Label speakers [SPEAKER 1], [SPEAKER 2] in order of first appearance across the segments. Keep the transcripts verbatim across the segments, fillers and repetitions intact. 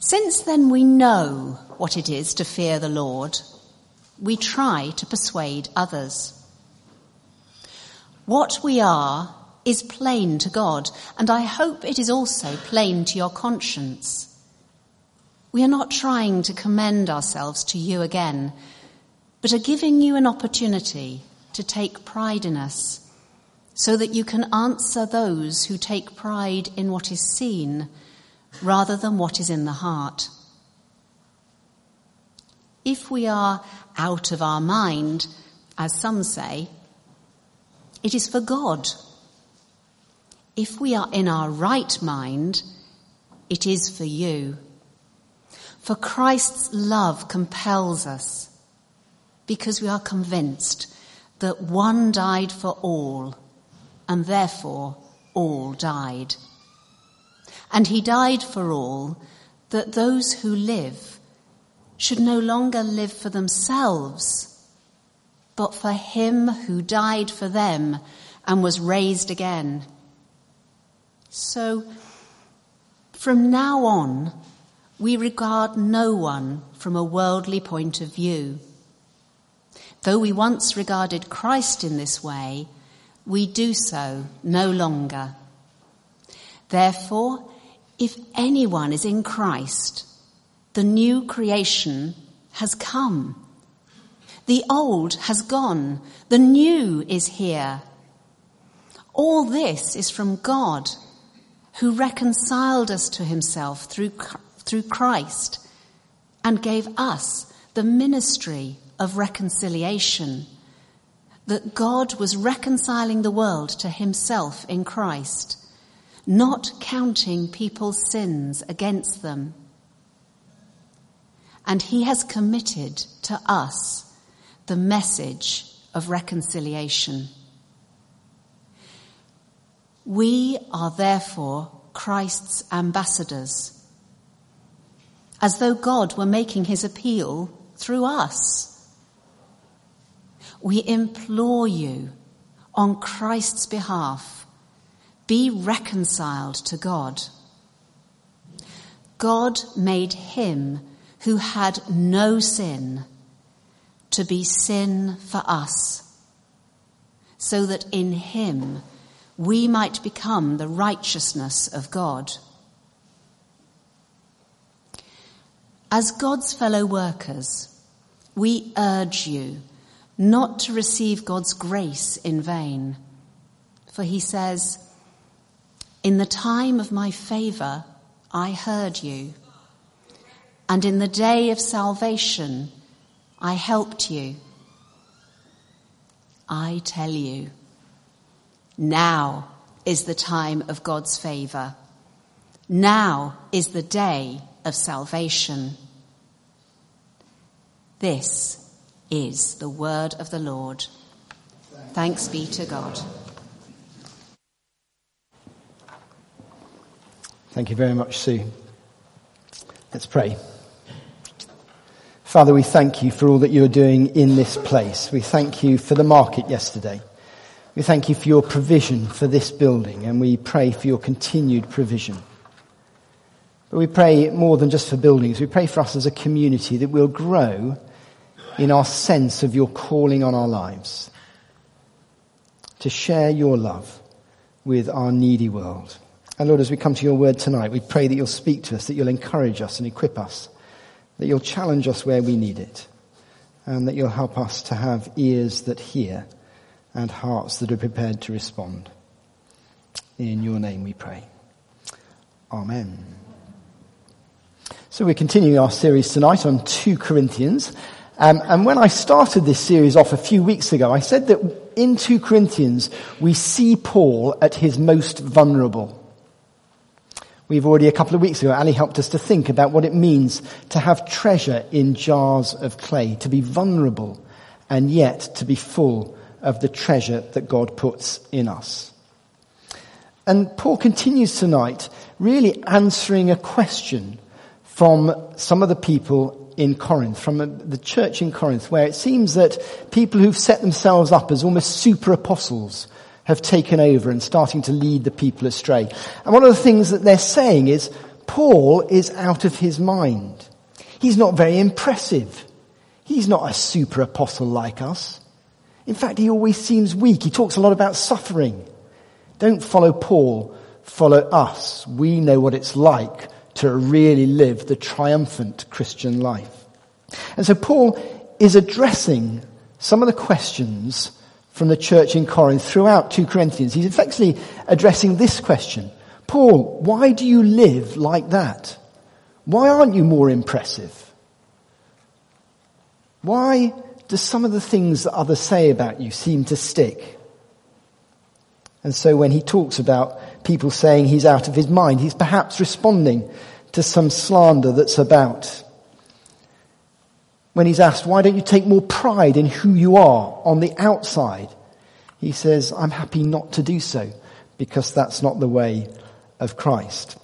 [SPEAKER 1] Since then we know what it is to fear the Lord, we try to persuade others. What we are is plain to God, and I hope it is also plain to your conscience. We are not trying to commend ourselves to you again, but are giving you an opportunity to take pride in us, so that you can answer those who take pride in what is seen rather than what is in the heart. If we are out of our mind, as some say, it is for God. If we are in our right mind, it is for you. For Christ's love compels us, because we are convinced that one died for all, and therefore all died. And he died for all, that those who live should no longer live for themselves, but for him who died for them and was raised again. So, from now on, we regard no one from a worldly point of view. Though we once regarded Christ in this way, we do so no longer. Therefore, if anyone is in Christ, the new creation has come. The old has gone, the new is here. All this is from God, who reconciled us to himself through, through Christ and gave us the ministry of reconciliation, that God was reconciling the world to himself in Christ, not counting people's sins against them. And he has committed to us the message of reconciliation. We are therefore Christ's ambassadors, as though God were making his appeal through us. We implore you, on Christ's behalf, be reconciled to God. God made him who had no sin to be sin for us, so that in him we might become the righteousness of God. As God's fellow workers, we urge you not to receive God's grace in vain. For he says, "In the time of my favour I heard you, and in the day of salvation I helped you." I tell you, now is the time of God's favour. Now is the day of salvation. This is the word of the Lord. Thanks be to God.
[SPEAKER 2] Thank you very much, Sue. Let's pray. Father, we thank you for all that you're doing in this place. We thank you for the market yesterday. We thank you for your provision for this building, and we pray for your continued provision. But we pray more than just for buildings. We pray for us as a community that we'll grow in our sense of your calling on our lives, to share your love with our needy world. And Lord, as we come to your word tonight, we pray that you'll speak to us, that you'll encourage us and equip us, that you'll challenge us where we need it, and that you'll help us to have ears that hear and hearts that are prepared to respond. In your name we pray. Amen. So we're continuing our series tonight on Second Corinthians. Um, and when I started this series off a few weeks ago, I said that in Second Corinthians we see Paul at his most vulnerable. We've already, a couple of weeks ago, Ali helped us to think about what it means to have treasure in jars of clay, to be vulnerable and yet to be full of the treasure that God puts in us. And Paul continues tonight really answering a question from some of the people in Corinth, from the church in Corinth, where it seems that people who've set themselves up as almost super apostles have taken over and starting to lead the people astray. And one of the things that they're saying is, Paul is out of his mind. He's not very impressive. He's not a super apostle like us. In fact, he always seems weak. He talks a lot about suffering. Don't follow Paul, follow us. We know what it's like to really live the triumphant Christian life. And so Paul is addressing some of the questions from the church in Corinth throughout Second Corinthians. He's effectively addressing this question. Paul, why do you live like that? Why aren't you more impressive? Why do some of the things that others say about you seem to stick? And so when he talks about people saying he's out of his mind, he's perhaps responding to some slander that's about. When he's asked, why don't you take more pride in who you are on the outside? He says, I'm happy not to do so because that's not the way of Christ.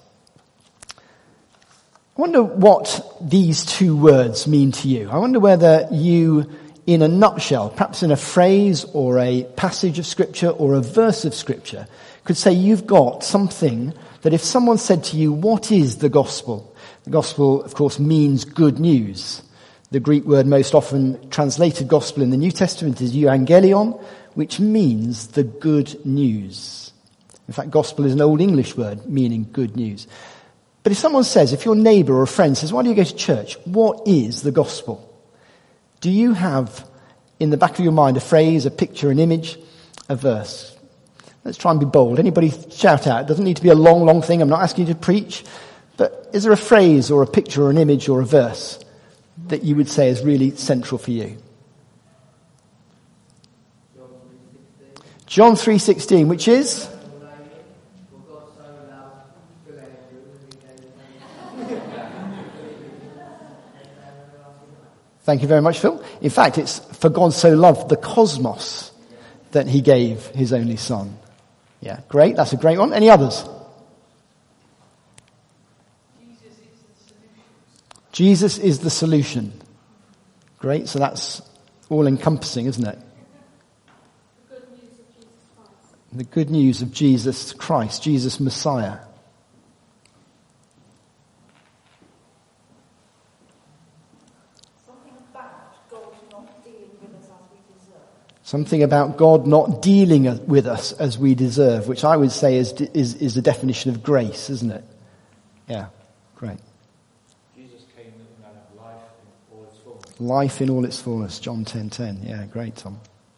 [SPEAKER 2] I wonder what these two words mean to you. I wonder whether you, in a nutshell, perhaps in a phrase or a passage of Scripture or a verse of Scripture, could say you've got something that if someone said to you, what is the gospel? The gospel, of course, means good news. The Greek word most often translated gospel in the New Testament is euangelion, which means the good news. In fact, gospel is an Old English word meaning good news. But if someone says, if your neighbour or a friend says, why do you go to church? What is the gospel? Do you have in the back of your mind a phrase, a picture, an image, a verse? Let's try and be bold. Anybody shout out. It doesn't need to be a long, long thing. I'm not asking you to preach. But is there a phrase or a picture or an image or a verse that you would say is really central for you? John three sixteen, which is? Thank you very much, Phil. In fact, it's for God so loved the cosmos that he gave his only son. Yeah, great. That's a great one. Any others? Jesus is the solution. Great. So that's all encompassing, isn't it? The good news of Jesus Christ, Jesus Messiah. Something about God not dealing with us as we deserve, which I would say is is, is the definition of grace, isn't it? Yeah, great.
[SPEAKER 3] Jesus came that we might have life in all its fullness.
[SPEAKER 2] Life in all its fullness, John ten ten. Yeah, great, Tom.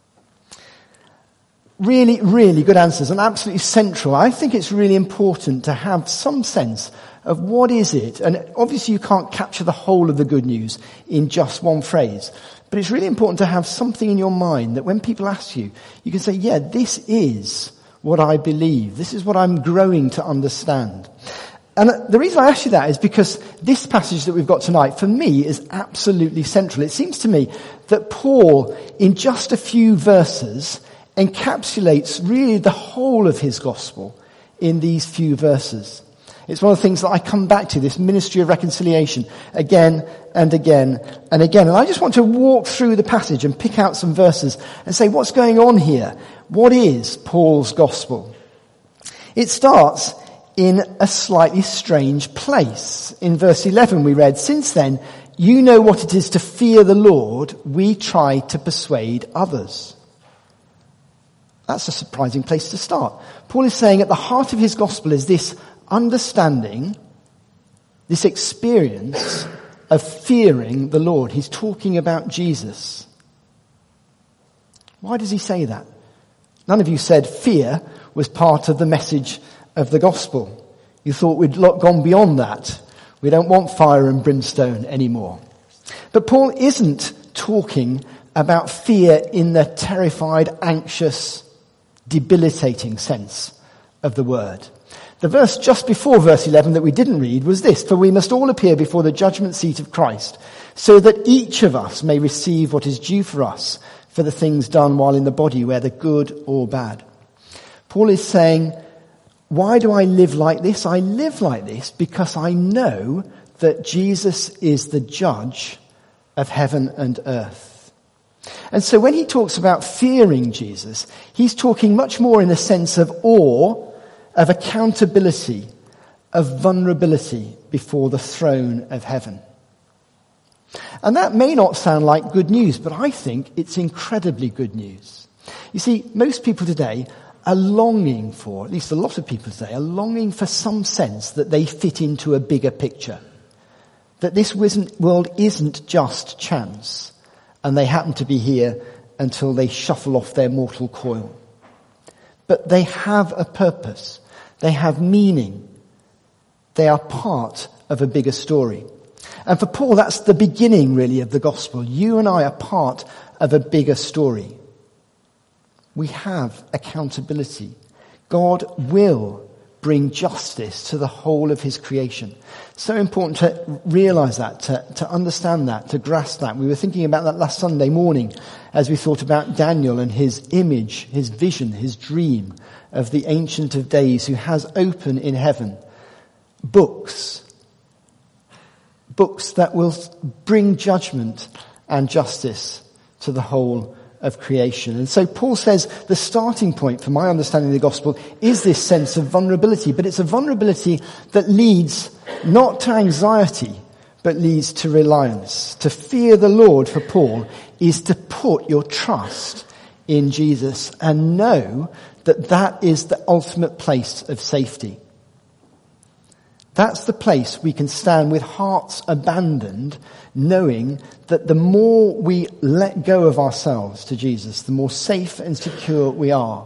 [SPEAKER 2] Really, really good answers and absolutely central. I think it's really important to have some sense of what is it. And obviously you can't capture the whole of the good news in just one phrase. But it's really important to have something in your mind that when people ask you, you can say, yeah, this is what I believe. This is what I'm growing to understand. And the reason I ask you that is because this passage that we've got tonight, for me, is absolutely central. It seems to me that Paul, in just a few verses, encapsulates really the whole of his gospel in these few verses. It's one of the things that I come back to, this ministry of reconciliation, again and again and again. And I just want to walk through the passage and pick out some verses and say, what's going on here? What is Paul's gospel? It starts in a slightly strange place. In verse eleven we read, since then, you know what it is to fear the Lord, we try to persuade others. That's a surprising place to start. Paul is saying at the heart of his gospel is this understanding, this experience of fearing the Lord. He's talking about Jesus. Why does he say that? None of you said fear was part of the message of the gospel. You thought we'd gone beyond that. We don't want fire and brimstone anymore. But Paul isn't talking about fear in the terrified, anxious, debilitating sense of the word. The verse just before verse eleven that we didn't read was this, for we must all appear before the judgment seat of Christ, so that each of us may receive what is due for us for the things done while in the body, whether good or bad. Paul is saying, why do I live like this? I live like this because I know that Jesus is the judge of heaven and earth. And so when he talks about fearing Jesus, he's talking much more in a sense of awe, of accountability, of vulnerability before the throne of heaven. And that may not sound like good news, but I think it's incredibly good news. You see, most people today are longing for, at least a lot of people today, are longing for some sense that they fit into a bigger picture. That this world isn't just chance, and they happen to be here until they shuffle off their mortal coil. But they have a purpose. They have meaning. They are part of a bigger story. And for Paul, that's the beginning, really, of the gospel. You and I are part of a bigger story. We have accountability. God will bring justice to the whole of his creation. So important to realize that, to, to understand that, to grasp that. We were thinking about that last Sunday morning as we thought about Daniel and his image, his vision, his dream of the Ancient of Days who has open in heaven books, books that will bring judgment and justice to the whole of creation. And so Paul says the starting point for my understanding of the gospel is this sense of vulnerability, but it's a vulnerability that leads not to anxiety, but leads to reliance. To fear the Lord for Paul is to put your trust in Jesus and know that that is the ultimate place of safety. That's the place we can stand with hearts abandoned, knowing that the more we let go of ourselves to Jesus, the more safe and secure we are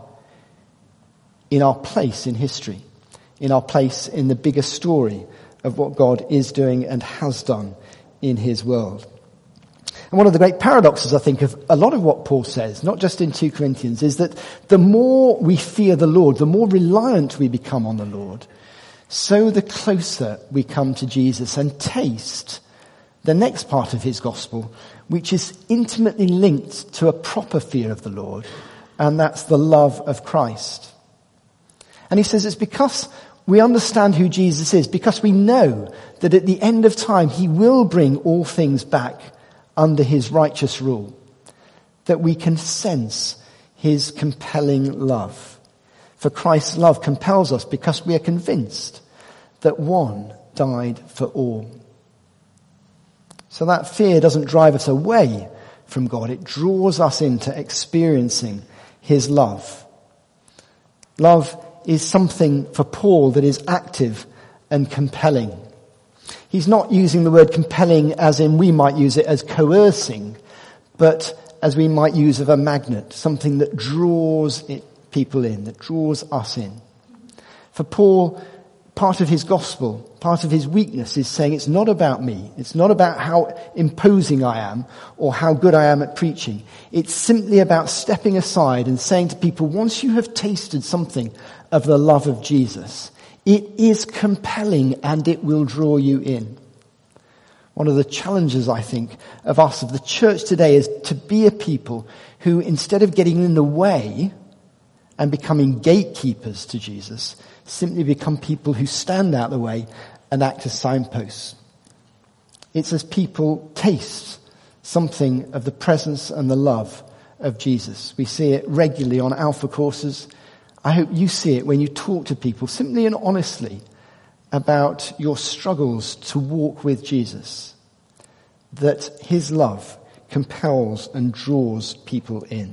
[SPEAKER 2] in our place in history, in our place in the bigger story of what God is doing and has done in his world. And one of the great paradoxes, I think, of a lot of what Paul says, not just in Second Corinthians, is that the more we fear the Lord, the more reliant we become on the Lord, so the closer we come to Jesus and taste the next part of his gospel, which is intimately linked to a proper fear of the Lord, and that's the love of Christ. And he says it's because we understand who Jesus is, because we know that at the end of time he will bring all things back under his righteous rule, that we can sense his compelling love. For Christ's love compels us because we are convinced that one died for all. So that fear doesn't drive us away from God. It draws us into experiencing his love. Love is something for Paul that is active and compelling. He's not using the word compelling as in we might use it as coercing, but as we might use of a magnet, something that draws it, people in, that draws us in. For Paul, part of his gospel, part of his weakness is saying it's not about me. It's not about how imposing I am or how good I am at preaching. It's simply about stepping aside and saying to people, once you have tasted something of the love of Jesus, it is compelling and it will draw you in. One of the challenges, I think, of us, of the church today, is to be a people who, instead of getting in the way and becoming gatekeepers to Jesus, simply become people who stand out the way and act as signposts. It's as people taste something of the presence and the love of Jesus. We see it regularly on Alpha courses. I hope you see it when you talk to people simply and honestly about your struggles to walk with Jesus, that his love compels and draws people in.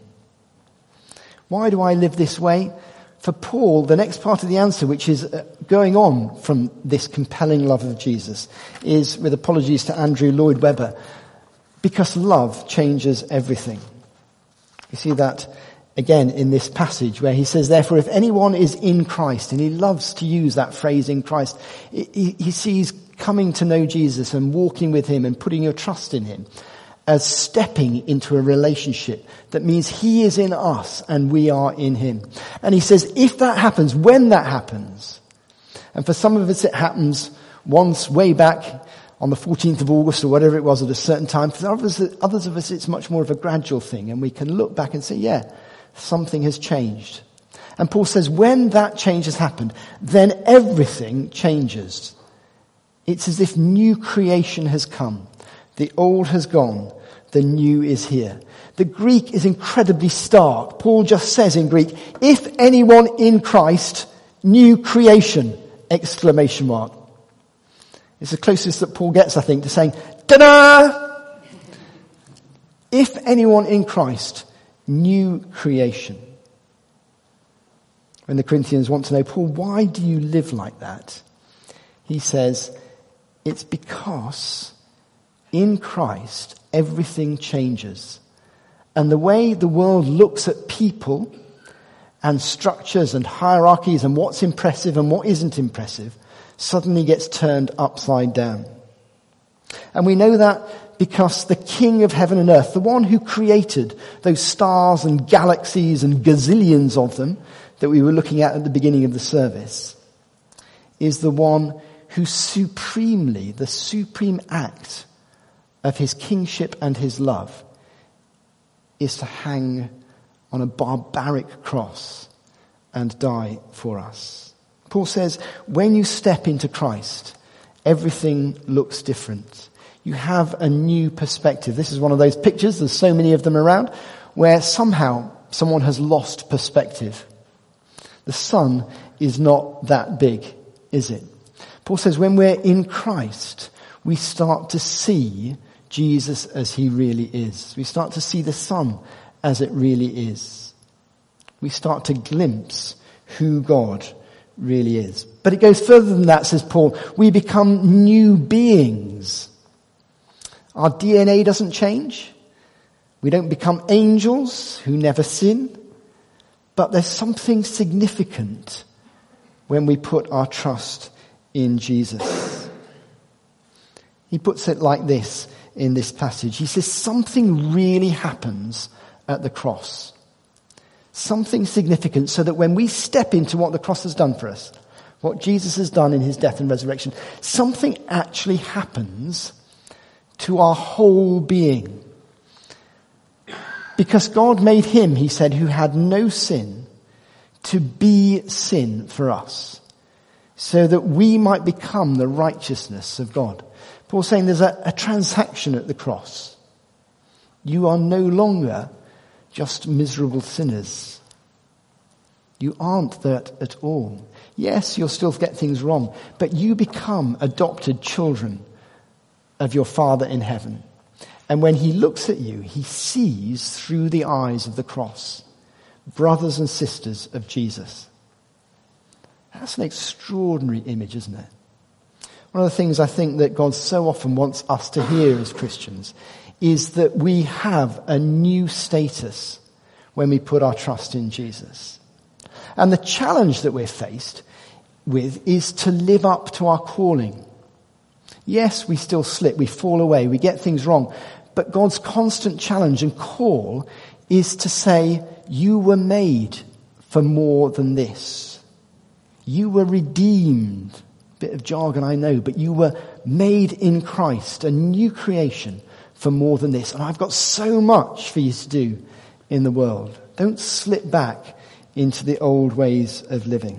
[SPEAKER 2] Why do I live this way? For Paul, the next part of the answer, which is going on from this compelling love of Jesus, is, with apologies to Andrew Lloyd Webber, because love changes everything. You see that again in this passage where he says, therefore, if anyone is in Christ, and he loves to use that phrase in Christ, he, he sees coming to know Jesus and walking with him and putting your trust in him as stepping into a relationship that means he is in us and we are in him. And he says, if that happens, when that happens, and for some of us it happens once way back on the fourteenth of August or whatever it was at a certain time, for others, others of us it's much more of a gradual thing, and we can look back and say, yeah, something has changed. And Paul says, when that change has happened, then everything changes. It's as if new creation has come. The old has gone, the new is here. The Greek is incredibly stark. Paul just says in Greek, if anyone in Christ, new creation, exclamation mark. It's the closest that Paul gets, I think, to saying, ta-da! If anyone in Christ, new creation. When the Corinthians want to know, Paul, why do you live like that? He says, it's because in Christ everything changes. And the way the world looks at people and structures and hierarchies and what's impressive and what isn't impressive suddenly gets turned upside down. And we know that because the King of heaven and earth, the one who created those stars and galaxies and gazillions of them that we were looking at at the beginning of the service, is the one who supremely, the supreme act of his kingship and his love is to hang on a barbaric cross and die for us. Paul says, when you step into Christ, everything looks different. You have a new perspective. This is one of those pictures, there's so many of them around, where somehow someone has lost perspective. The sun is not that big, is it? Paul says when we're in Christ, we start to see Jesus as he really is. We start to see the sun as it really is. We start to glimpse who God really is. But it goes further than that, says Paul. We become new beings. Our D N A doesn't change. We don't become angels who never sin. But there's something significant when we put our trust in Jesus. He puts it like this in this passage. He says something really happens at the cross. Something significant, so that when we step into what the cross has done for us, what Jesus has done in his death and resurrection, something actually happens to our whole being. Because God made him, he said, who had no sin, to be sin for us, so that we might become the righteousness of God. Paul's saying there's a, a transaction at the cross. You are no longer just miserable sinners. You aren't that at all. Yes, you'll still get things wrong, but you become adopted children of your Father in heaven. And when he looks at you, he sees through the eyes of the cross, brothers and sisters of Jesus. That's an extraordinary image, isn't it? One of the things I think that God so often wants us to hear as Christians is that we have a new status when we put our trust in Jesus. And the challenge that we're faced with is to live up to our calling. Yes, we still slip, we fall away, we get things wrong. But God's constant challenge and call is to say, you were made for more than this. You were redeemed. Bit of jargon, I know, but you were made in Christ, a new creation for more than this. And I've got so much for you to do in the world. Don't slip back into the old ways of living.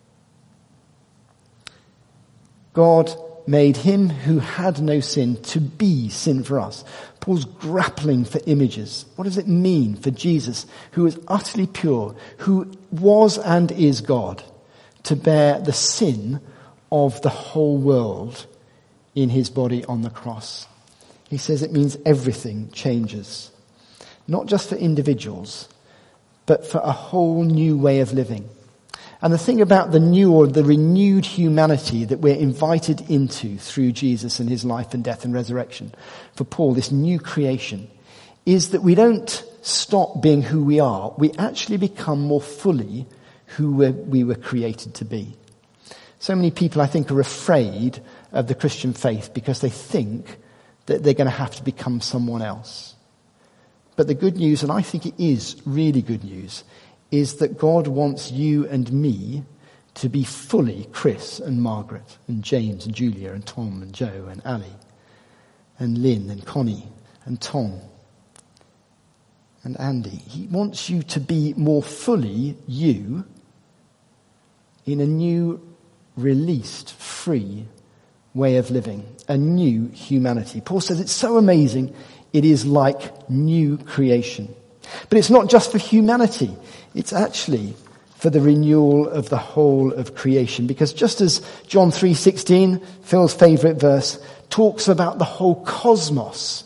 [SPEAKER 2] God made him who had no sin to be sin for us. Paul's grappling for images. What does it mean for Jesus, who is utterly pure, who was and is God, to bear the sin of the whole world in his body on the cross? He says it means everything changes. Not just for individuals, but for a whole new way of living. And the thing about the new or the renewed humanity that we're invited into through Jesus and his life and death and resurrection, for Paul, this new creation, is that we don't stop being who we are. We actually become more fully who we're, we were created to be. So many people, I think, are afraid of the Christian faith because they think that they're going to have to become someone else. But the good news, and I think it is really good news, is that God wants you and me to be fully Chris and Margaret and James and Julia and Tom and Joe and Ali and Lynn and Connie and Tom and Andy. He wants you to be more fully you in a new, released, free way of living, a new humanity. Paul says it's so amazing, it is like new creation. But it's not just for humanity. It's actually for the renewal of the whole of creation. Because just as John three sixteen, Phil's favourite verse, talks about the whole cosmos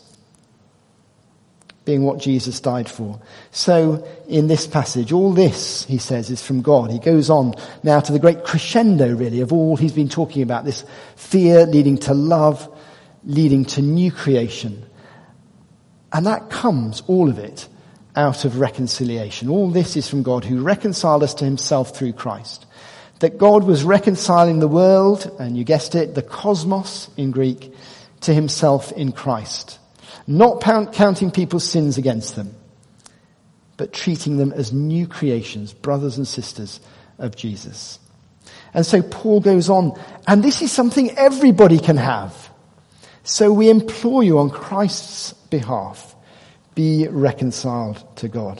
[SPEAKER 2] being what Jesus died for, so in this passage, all this, he says, is from God. He goes on now to the great crescendo, really, of all he's been talking about, this fear leading to love, leading to new creation. And that comes, all of it, out of reconciliation. All this is from God, who reconciled us to himself through Christ. That God was reconciling the world, and you guessed it, the cosmos in Greek, to himself in Christ. Not counting people's sins against them, but treating them as new creations, brothers and sisters of Jesus. And so Paul goes on, and this is something everybody can have. So we implore you on Christ's behalf, be reconciled to God.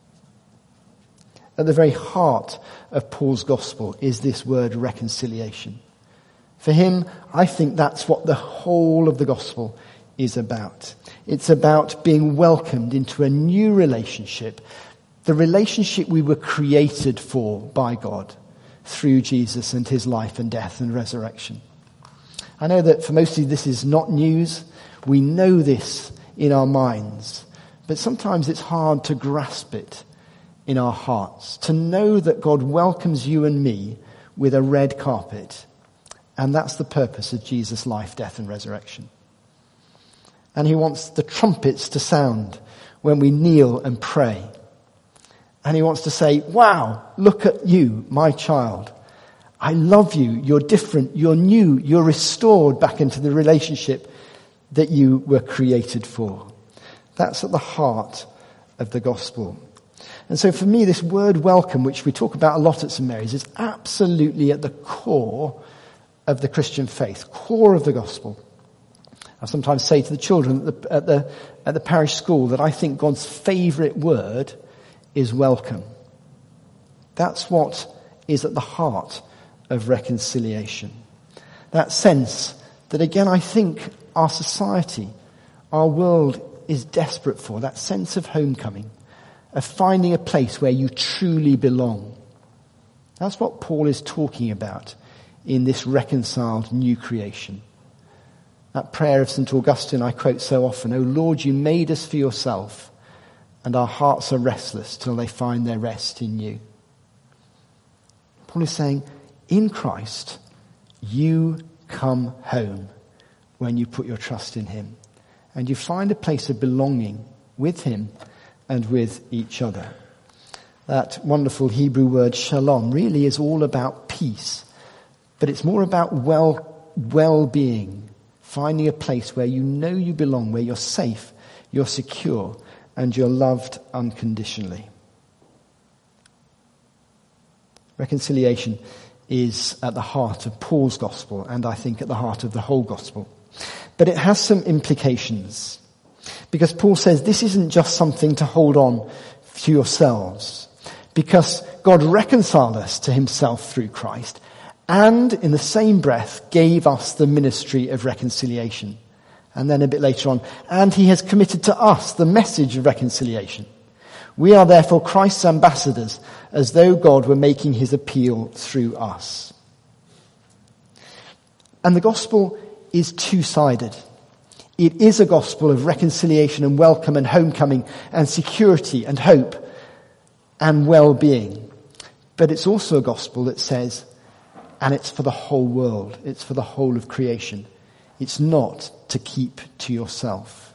[SPEAKER 2] At the very heart of Paul's gospel is this word reconciliation. For him, I think that's what the whole of the gospel is about. It's about being welcomed into a new relationship, the relationship we were created for by God through Jesus and his life and death and resurrection. I know that for most of you this is not news. We know this in our minds, but sometimes it's hard to grasp it in our hearts, to know that God welcomes you and me with a red carpet. And that's the purpose of Jesus' life, death and resurrection. And he wants the trumpets to sound when we kneel and pray. And he wants to say, wow, look at you, my child. I love you. You're different. You're new. You're restored back into the relationship that you were created for. That's at the heart of the gospel. And so for me, this word welcome, which we talk about a lot at Saint Mary's, is absolutely at the core of the Christian faith, core of the gospel. I sometimes say to the children at the, at the, at the parish school that I think God's favourite word is welcome. That's what is at the heart of reconciliation. That sense that, again, I think our society, our world is desperate for, that sense of homecoming, of finding a place where you truly belong. That's what Paul is talking about in this reconciled new creation. That prayer of Saint Augustine I quote so often, O Lord, you made us for yourself, and our hearts are restless till they find their rest in you. Paul is saying, in Christ, you come home when you put your trust in him, and you find a place of belonging with him and with each other. That wonderful Hebrew word shalom really is all about peace, but it's more about well, well-being, finding a place where you know you belong, where you're safe, you're secure, and you're loved unconditionally. Reconciliation is at the heart of Paul's gospel, and I think at the heart of the whole gospel. But it has some implications, because Paul says this isn't just something to hold on to yourselves, because God reconciled us to himself through Christ, and in the same breath gave us the ministry of reconciliation. And then a bit later on, and he has committed to us the message of reconciliation. We are therefore Christ's ambassadors, as though God were making his appeal through us. And the gospel is two-sided. It is a gospel of reconciliation and welcome and homecoming and security and hope and well-being. But it's also a gospel that says, and it's for the whole world. It's for the whole of creation. It's not to keep to yourself.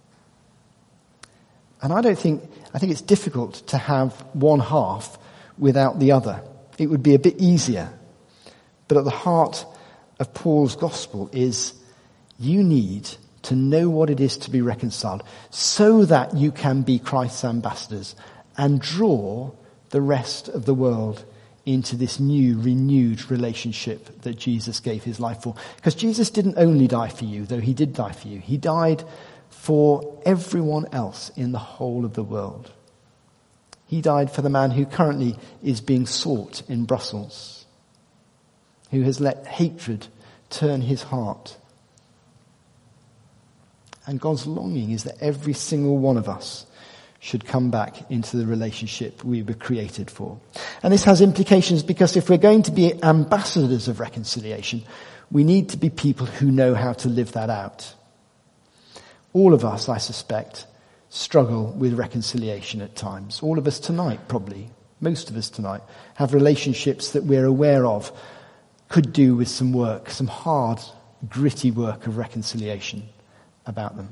[SPEAKER 2] And I don't think, I think it's difficult to have one half without the other. It would be a bit easier. But at the heart of Paul's gospel is you need to know what it is to be reconciled so that you can be Christ's ambassadors and draw the rest of the world into this new, renewed relationship that Jesus gave his life for. Because Jesus didn't only die for you, though he did die for you. He died for everyone else in the whole of the world. He died for the man who currently is being sought in Brussels, who has let hatred turn his heart. And God's longing is that every single one of us should come back into the relationship we were created for. And this has implications because if we're going to be ambassadors of reconciliation, we need to be people who know how to live that out. All of us, I suspect, struggle with reconciliation at times. All of us tonight, probably, most of us tonight, have relationships that we're aware of could do with some work, some hard, gritty work of reconciliation about them.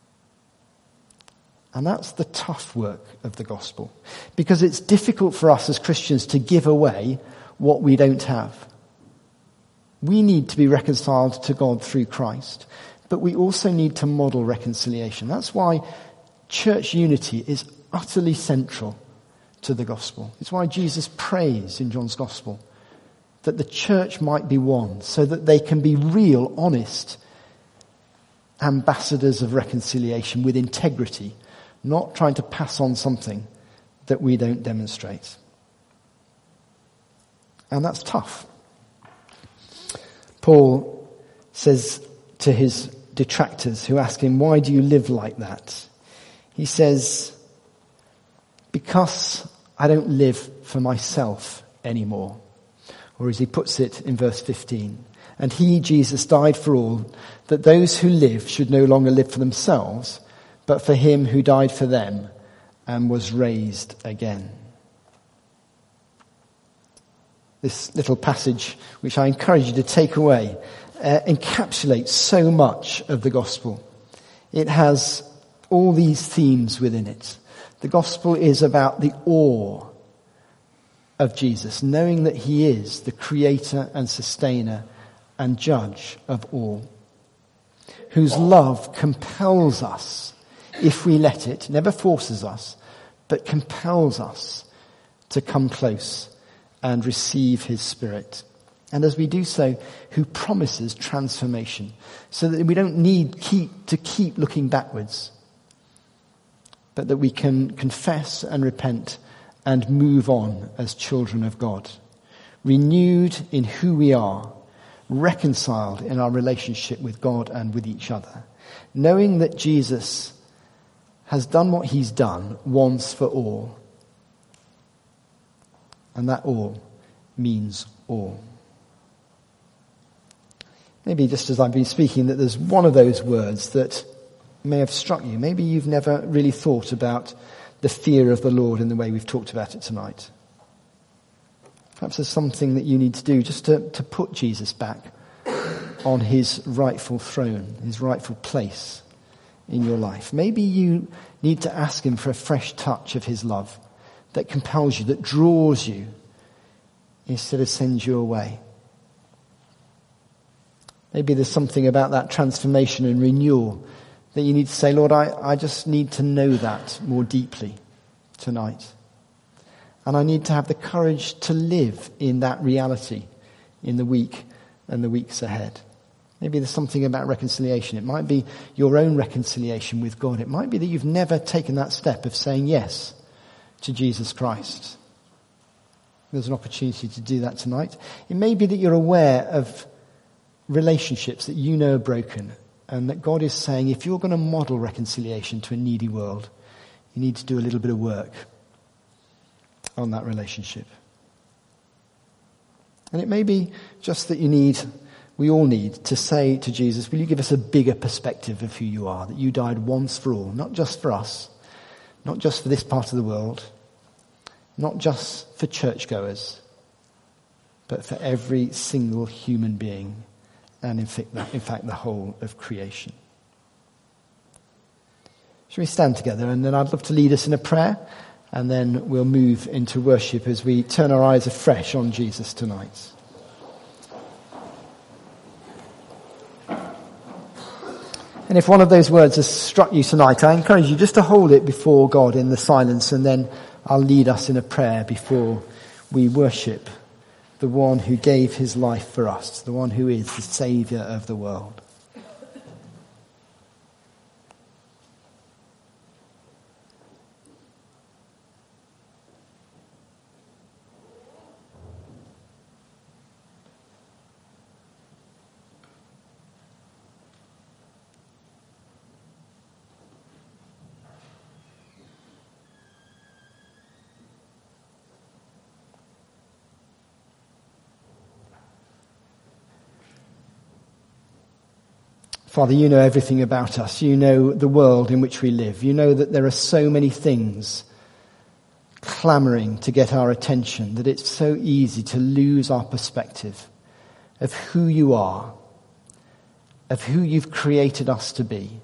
[SPEAKER 2] And that's the tough work of the gospel, because it's difficult for us as Christians to give away what we don't have. We need to be reconciled to God through Christ, but we also need to model reconciliation. That's why church unity is utterly central to the gospel. It's why Jesus prays in John's gospel that the church might be one, so that they can be real, honest ambassadors of reconciliation with integrity, not trying to pass on something that we don't demonstrate. And that's tough. Paul says to his detractors who ask him, why do you live like that? He says, because I don't live for myself anymore. Or as he puts it in verse fifteen, and he, Jesus, died for all, that those who live should no longer live for themselves, but for him who died for them and was raised again. This little passage, which I encourage you to take away, uh, encapsulates so much of the gospel. It has all these themes within it. The gospel is about the awe of Jesus, knowing that he is the creator and sustainer and judge of all, whose love compels us, if we let it, never forces us, but compels us to come close and receive his Spirit. And as we do so, who promises transformation, so that we don't need keep, to keep looking backwards, but that we can confess and repent and move on as children of God, renewed in who we are, reconciled in our relationship with God and with each other, knowing that Jesus has done what he's done once for all. And that all means all. Maybe just as I've been speaking, that there's one of those words that may have struck you. Maybe you've never really thought about the fear of the Lord in the way we've talked about it tonight. Perhaps there's something that you need to do just to, to put Jesus back on his rightful throne, his rightful place in your life. Maybe you need to ask him for a fresh touch of his love that compels you, that draws you, instead of sends you away. Maybe there's something about that transformation and renewal that you need to say, Lord, I, I just need to know that more deeply tonight. And I need to have the courage to live in that reality in the week and the weeks ahead. Maybe there's something about reconciliation. It might be your own reconciliation with God. It might be that you've never taken that step of saying yes to Jesus Christ. There's an opportunity to do that tonight. It may be that you're aware of relationships that you know are broken, and that God is saying, if you're going to model reconciliation to a needy world, you need to do a little bit of work on that relationship. And it may be just that you need, we all need, to say to Jesus, will you give us a bigger perspective of who you are, that you died once for all, not just for us, not just for this part of the world, not just for churchgoers, but for every single human being, and in fact, in fact the whole of creation. Shall we stand together, and then I'd love to lead us in a prayer, and then we'll move into worship as we turn our eyes afresh on Jesus tonight. And if one of those words has struck you tonight, I encourage you just to hold it before God in the silence, and then I'll lead us in a prayer before we worship the one who gave his life for us, the one who is the Saviour of the world. Father, you know everything about us. You know the world in which we live. You know that there are so many things clamoring to get our attention that it's so easy to lose our perspective of who you are, of who you've created us to be,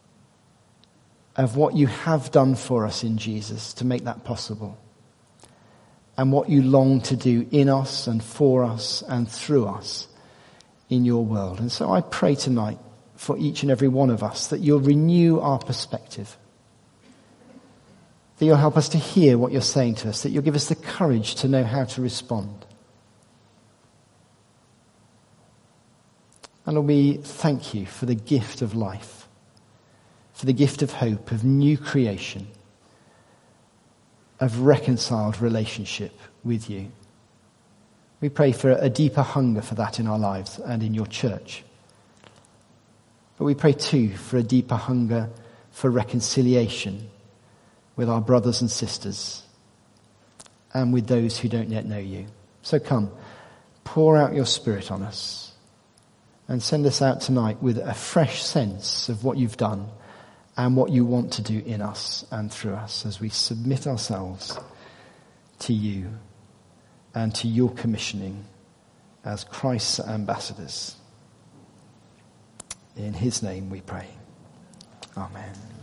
[SPEAKER 2] of what you have done for us in Jesus to make that possible, and what you long to do in us and for us and through us in your world. And so I pray tonight for each and every one of us that you'll renew our perspective, that you'll help us to hear what you're saying to us, that you'll give us the courage to know how to respond. And Lord, we thank you for the gift of life, for the gift of hope, of new creation, of reconciled relationship with you. We pray for a deeper hunger for that in our lives and in your church. But we pray too for a deeper hunger for reconciliation with our brothers and sisters and with those who don't yet know you. So come, pour out your Spirit on us and send us out tonight with a fresh sense of what you've done and what you want to do in us and through us as we submit ourselves to you and to your commissioning as Christ's ambassadors. In his name we pray. Amen.